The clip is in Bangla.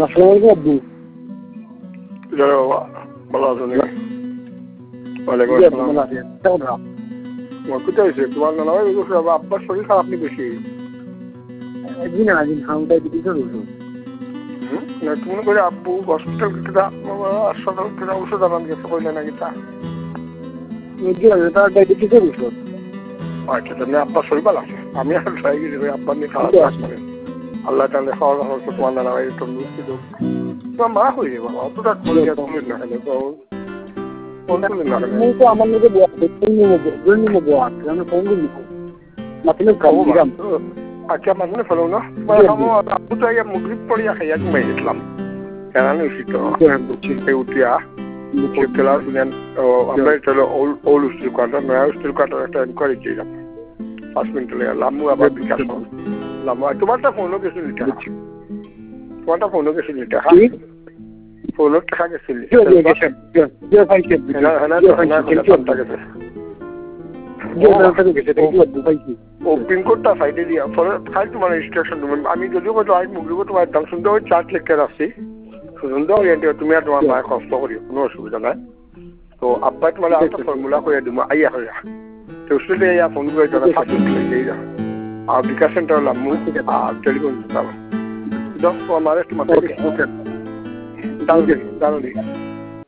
আসসালামু আলাইকুম আব্বু। জয় বাবা, ভালো আছো নাকি? ওয়ালাইকুম আসসালাম। তোমার কোথায় হয়েছে? তোমার নানা ভাই বলছে আব্বার শরীর খারাপ নেই বেশি। একদিন আগে খাওয়াটা দিতে বলছো না তুমি করে আব্বু হসপিটাল হাসপাতাল ওষুধ আনান গেছে কইলে নাকি তা? তার ডায়াবেটিসে বলছো? আচ্ছা তাহলে আব্বার শরীর ভালো আছে। আমি আর ট্রাই করি আব্বার নিয়ে খাওয়া আসবে। আল্লাহ তাহলে খাওয়া দাওয়া করতে তোমার নানা ভাই তন্দুরস্তি দেব। তোমার মা হয়ে যাবে বাবা, অতটা করলে না হলে তো আমার লোকে আমি ফোন করি मतलब আচ্ছা মানে ফেলো না আব্বু তো মুগরিব পড়িয়া খাইয়া ঘুমাই গেছিলাম কেন উঠিয়া খেলা শুনেন আমরা এটা হলো ওল্ড স্টিল কোয়ার্টার নয়া স্টিল কোয়ার্টার একটা এনকোয়ারি ছিলাম 5 মিনিট লেগে লাম্বু আবার বিকাশ লাম্বু তোমারটা ফোনও গেছিল তোমারটা ফোনও গেছিল ফোনও টাকা গেছিল পিনকোডটা সাইডে দিয়া ফলে খাই তোমার রেজিস্ট্রেশন আমি যদিও হয়তো আই মুগরিব তোমার দাম শুনতে হয় 4 লেখার আসছি সুন্দর তুমি আর তোমার মায়ের কষ্ট করি কোনো অসুবিধা নাই তো আব্বাই তোমার একটা ফর্মুলা করে দিব আইয়া হইয়া তো উসলে ইয়া ফোন করে জানা সাথে দিয়ে যা আর বিকাশ সেন্টার হলাম আর টেলিফোন দিতাম দশ আমার একটু মাথায় দাঁড়ানি